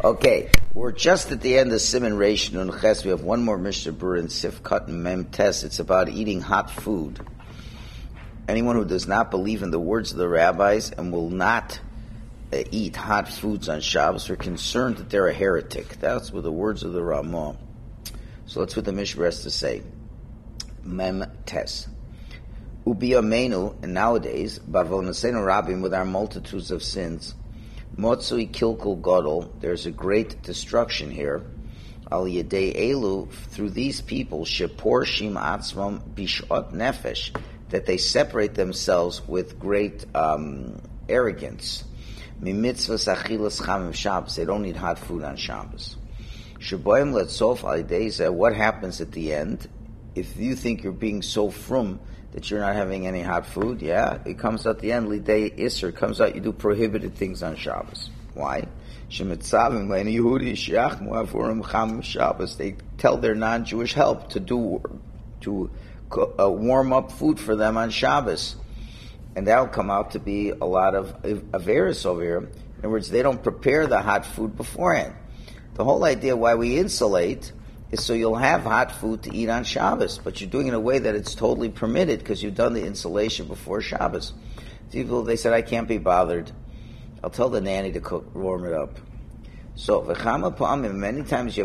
Okay, we're just at the end of Siman Reish Nun Ches. We have one more Mishnah Berurah in Sifkat and Mem Tes. It's about eating hot food. Anyone who does not believe in the words of the rabbis and will not eat hot foods on Shabbos are concerned that they're a heretic. That's what the words of the Ramah. So that's what the Mishnah has to say. Mem Tes. Ubiyamenu, and nowadays, Bavonasenu Rabim, with our multitudes of sins, Motzui Kilkul Gadol, there's a great destruction here. Al Yedei Elu, through these people, Sheporshim Atzmam Bishot Nefesh, that they separate themselves with great arrogance. Mimitzvahs Achilas Chamim Shabbos, they don't eat hot food on Shabbos. Sheboim Letzof Al Yedei, what happens at the end? If you think you're being so frum that you're not having any hot food, yeah, it comes out the end, Lidei Isser, comes out you do prohibited things on Shabbos. Why? They tell their non-Jewish help to warm up food for them on Shabbos. And that'll come out to be a lot of averis over here. In other words, they don't prepare the hot food beforehand. The whole idea why we insulate is so you'll have hot food to eat on Shabbos, but you're doing it in a way that it's totally permitted because you've done the insulation before Shabbos. People, they said, I can't be bothered. I'll tell the nanny to warm it up. So, many times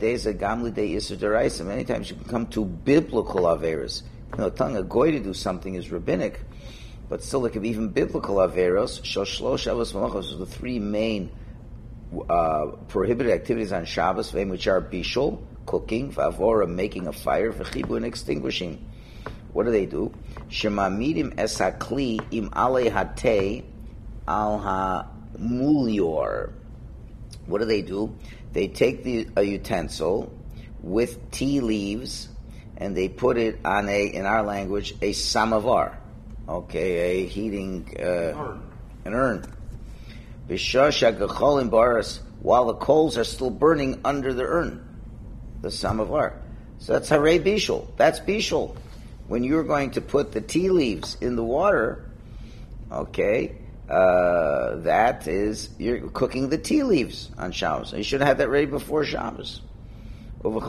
many times you can come to biblical averos. Telling a goy to do something is rabbinic, but still it can be even biblical averos. So the three main prohibited activities on Shabbos, which are bishul, cooking, vavora, making a fire, v'chibu, and extinguishing. What do? Shemamidim es hakli im ale hatei al ha-mulior. What do? They take the utensil with tea leaves and they put it on in our language, a samovar. Okay, a heating, an urn. V'shosha gecholim baras, while the coals are still burning under the urn. The samovar. So that's Harei Bishul. That's Bishul. When you're going to put the tea leaves in the water, okay, that is, you're cooking the tea leaves on Shabbos. You should have that ready before Shabbos. Every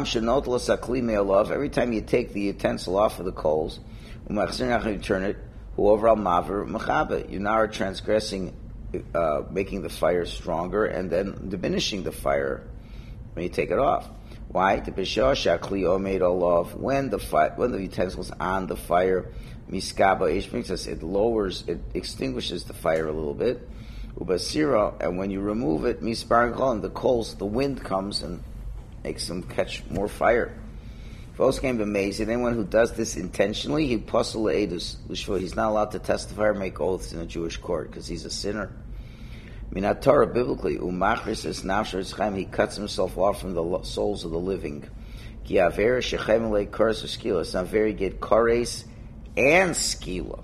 time you take the utensil off of the coals, you turn it, you now are transgressing, making the fire stronger and then diminishing the fire when you take it off. Why? When the utensil is on the fire, it extinguishes the fire a little bit. And when you remove it, the coals, the wind comes and makes them catch more fire. Anyone who does this intentionally, he's not allowed to testify or make oaths in a Jewish court because he's a sinner. Minat Torah, biblically, he cuts himself off from the souls of the living. It's not very good kores and skila.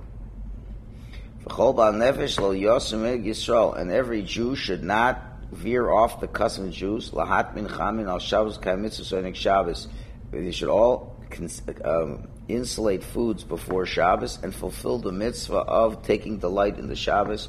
And every Jew should not veer off the custom of Jews. They should all insulate foods before Shabbos and fulfill the mitzvah of taking delight in the Shabbos.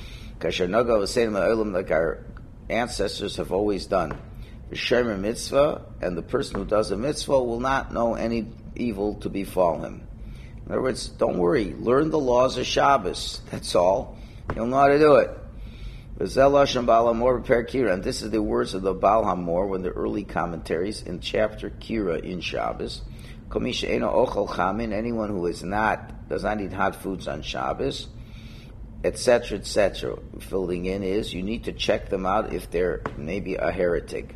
Like our ancestors have always done. The Shemer mitzvah, and the person who does a mitzvah will not know any evil to befall him. In other words, don't worry, learn the laws of Shabbos. That's all. You'll know how to do it. And this is the words of the Baal Hamor when the early commentaries in chapter Kira in Shabbos. Anyone who does not eat hot foods on Shabbos, etc., etc. Filling in is, you need to check them out if they're maybe a heretic.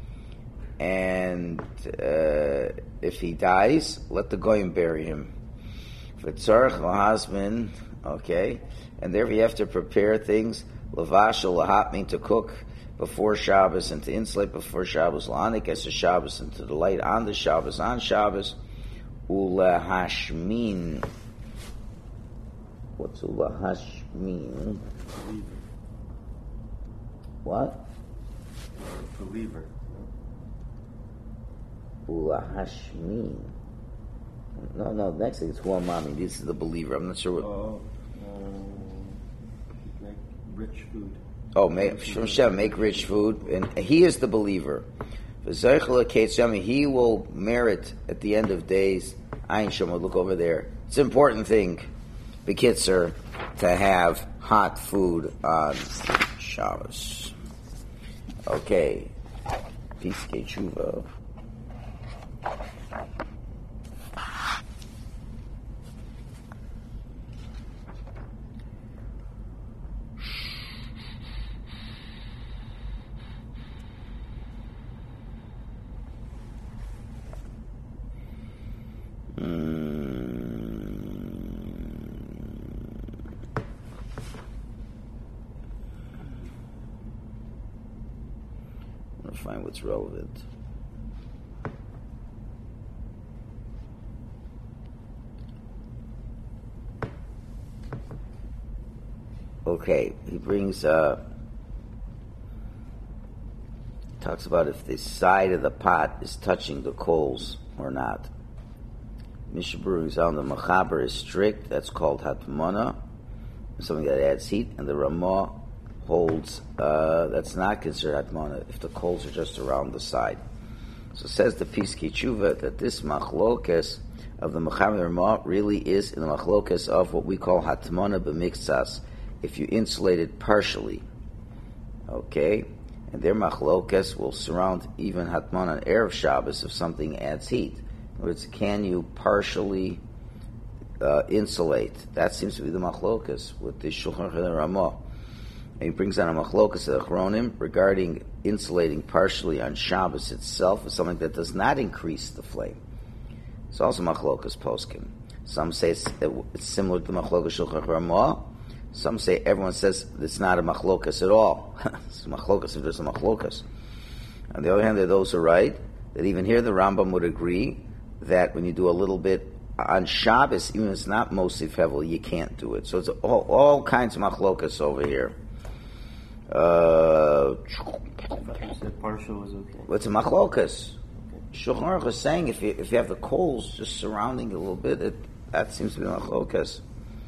And if he dies, let the goyim bury him. V'tzarech lahazmin, okay, and therefore you have to prepare things, lavashal lahat, mean to cook before Shabbos and to insulate before Shabbos, la'anik es Shabbos, and to delight on the Shabbos, ulahashmin. What's ulahashmin? What? Believer. Ulahashmin. No, next thing is huamami. This is the believer. I'm not sure what. Like rich food. From Shem, make rich food, and he is the believer. He will merit at the end of days. Ayin Shema, look over there. It's an important thing, B'kitzer, to have hot food on Shabbos. Okay, Piskei Tshuva. Find what's relevant. Okay, he brings talks about if the side of the pot is touching the coals or not. Mishnah brings out the Mechaber is strict, that's called Hatmana, something that adds heat, and the Ramah holds that's not considered Hatmana if the coals are just around the side. So says the Piskei Tshuva that this machlokes of the Mechaber and the Ramah really is in the machlokes of what we call Hatmana b'miktsas, if you insulate it partially. Okay? And their machlokes will surround even Hatmana on Erev Shabbos if something adds heat. In other words, can you partially insulate? That seems to be the machlokes with the Shulchan Aruch and the Ramah. And he brings down a machlokas of Achronim regarding insulating partially on Shabbos itself is something that does not increase the flame. It's also machlokas poskim. Some say it's similar to the machlokas Shulchan Aruch Ramah. Some say everyone says it's not a machlokas at all. It's a machlokas if there's a machlokas. On the other hand, there are those who are right that even here the Rambam would agree that when you do a little bit on Shabbos, even if it's not mostly heavily, you can't do it. So it's all kinds of machlokas over here. Said partial was okay. It's a machlokas. Shulchan Aruch is saying if you have the coals just surrounding it a little bit, that seems to be machlokas.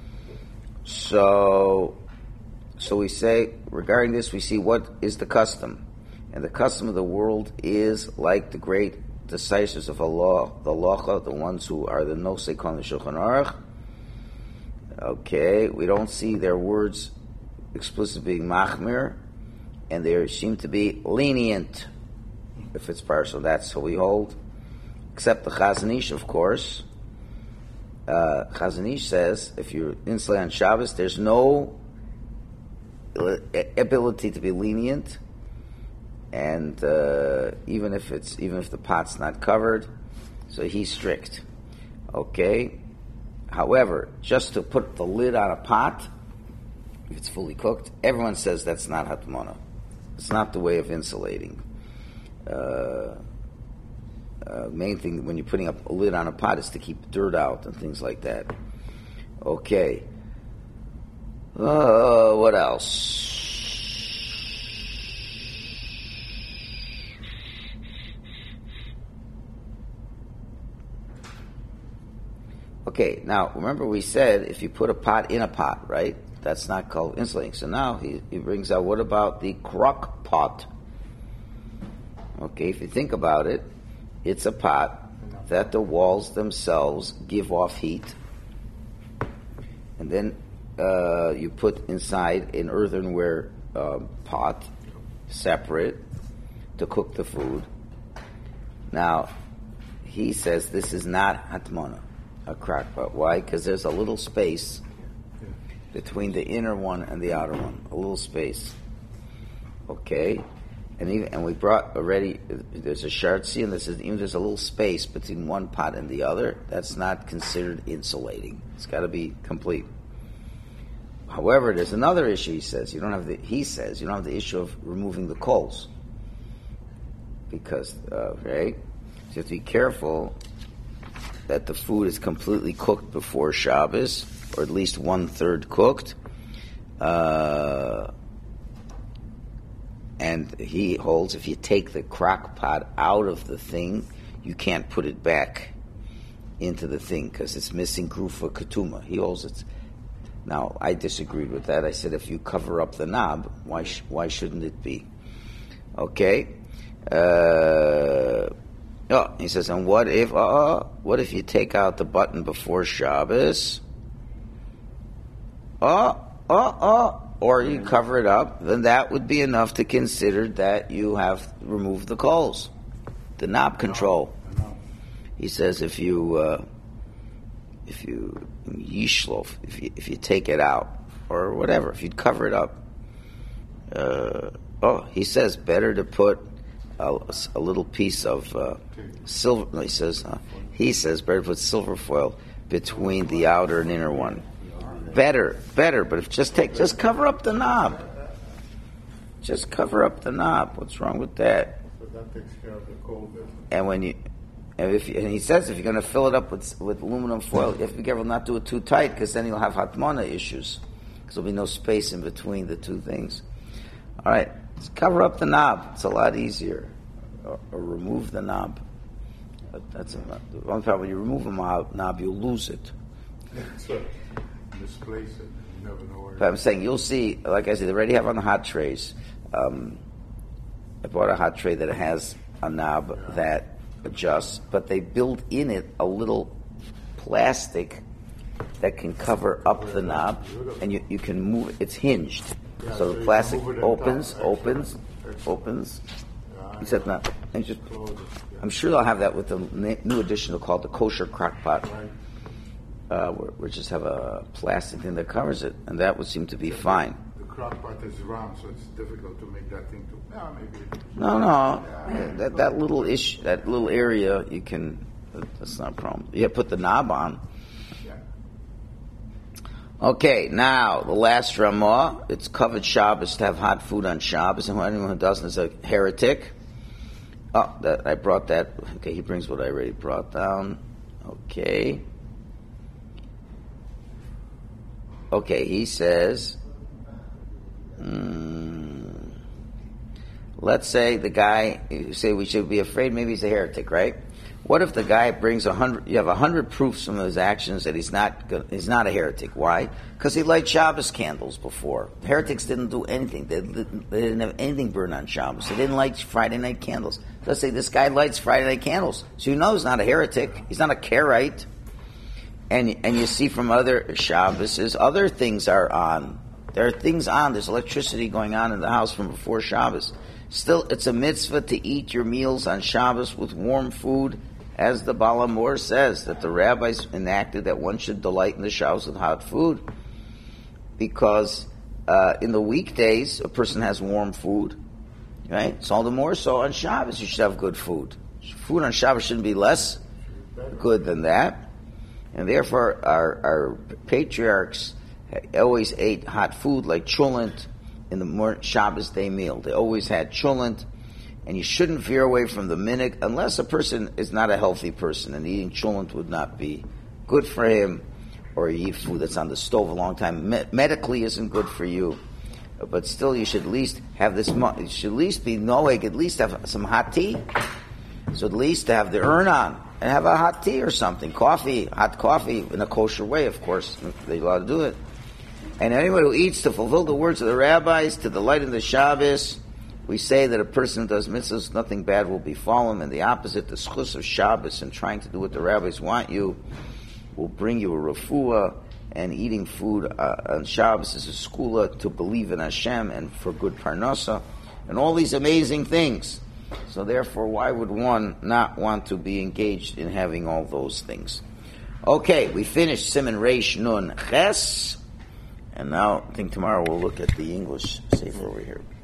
So we say regarding this, we see what is the custom, and the custom of the world is like the great decisors of Allah, the Lacha, the ones who are the Nosei Kon the Shulchan Aruch. Okay, we don't see their words explicitly being machmir, and they seem to be lenient if it's partial. That's what we hold, except the Chazon Ish, of course. Chazon Ish says if you're insulated on Shabbos, there's no ability to be lenient, and even if the pot's not covered, so he's strict. Okay. However, just to put the lid on a pot, if it's fully cooked, everyone says that's not hatmana. It's not the way of insulating. Main thing when you're putting up a lid on a pot is to keep dirt out and things like that. Okay. What else? Okay, now remember we said if you put a pot in a pot, right? That's not called insulating. So now he brings out, what about the crock pot? Okay, if you think about it, it's a pot that the walls themselves give off heat. And then you put inside an earthenware pot, separate, to cook the food. Now, he says this is not hatmana, a crock pot. Why? Because there's a little space between the inner one and the outer one, a little space. Okay, and we brought already. There's a shartzi, and there's a little space between one pot and the other. That's not considered insulating. It's got to be complete. However, there's another issue. He says you don't have the issue of removing the coals because right. So you have to be careful that the food is completely cooked before Shabbos, or at least 1/3 cooked. And he holds if you take the crock pot out of the thing, you can't put it back into the thing because it's missing grufa ketuma. He holds Now, I disagreed with that. I said if you cover up the knob, why shouldn't it be? Okay. He says, and what if you take out the button before Shabbos? Or you cover it up, then that would be enough to consider that you have removed the coals, the knob control. He says if you yishlof, if you take it out or whatever, if you cover it up. He says better to put a little piece of silver. No, he says better to put silver foil between the outer and inner one. Better. But if just cover up the knob. Just cover up the knob. What's wrong with that? So that takes care of the cold business. And he says if you're going to fill it up with aluminum foil, you have to be careful not to do it too tight, because then you'll have hatmana issues, because there'll be no space in between the two things. All right, just cover up the knob. It's a lot easier. Or remove the knob. But that's the one problem. When you remove a knob, you'll lose it. So misplace it. You never know where. But I'm saying you'll see. Like I said, they already have on the hot trays. I bought a hot tray that has a knob that adjusts, but they build in it a little plastic that can cover up the knob, and you can move it. It's hinged, so the plastic opens. He said no. And just, I'm sure they'll have that with the new edition called the kosher crock pot, where just have a plastic thing that covers it, and that would seem to be fine. The crock pot is round, so it's difficult to make that thing too. No. That little issue, that little area, you can. That's not a problem. You put the knob on. Yeah. Okay, now the last Ramah. It's covered Shabbos to have hot food on Shabbos, and anyone who doesn't is a heretic. I brought that. Okay, he brings what I already brought down. Okay, he says. Let's say the guy, you say we should be afraid, maybe he's a heretic, right? What if the guy brings 100, you have 100 proofs from his actions that he's not a heretic. Why? Because he lighted Shabbos candles before. Heretics didn't do anything. They didn't have anything burned on Shabbos. They didn't light Friday night candles. Let's say this guy lights Friday night candles. So you know he's not a heretic. He's not a Karaite. And you see from other Shabbos, other things are on. There are things on. There's electricity going on in the house from before Shabbos. Still, it's a mitzvah to eat your meals on Shabbos with warm food, as the Baal HaMor says, that the rabbis enacted that one should delight in the Shabbos with hot food. Because in the weekdays, a person has warm food, right? So all the more so on Shabbos, you should have good food. Food on Shabbos shouldn't be less good than that. And therefore, our patriarchs always ate hot food like cholent in the Shabbos day meal. They always had cholent, and you shouldn't veer away from the minhag unless a person is not a healthy person, and eating cholent would not be good for him, or you eat food that's on the stove a long time. Medically isn't good for you, but still you should at least have this. You should at least be noeg, at least have some hot tea. So at least to have the urn on and have a hot tea or something, hot coffee in a kosher way, of course. They're allowed to do it. And anyone who eats to fulfill the words of the rabbis, to delight in the Shabbos, we say that a person who does mitzvahs, nothing bad will befall him, and the opposite, the schus of Shabbos, and trying to do what the rabbis want you, will bring you a refuah, and eating food on Shabbos is a skula to believe in Hashem and for good parnasa, and all these amazing things. So therefore, why would one not want to be engaged in having all those things? Okay, we finished Siman Reish Nun Ches. And now, I think tomorrow we'll look at the English sefer over here.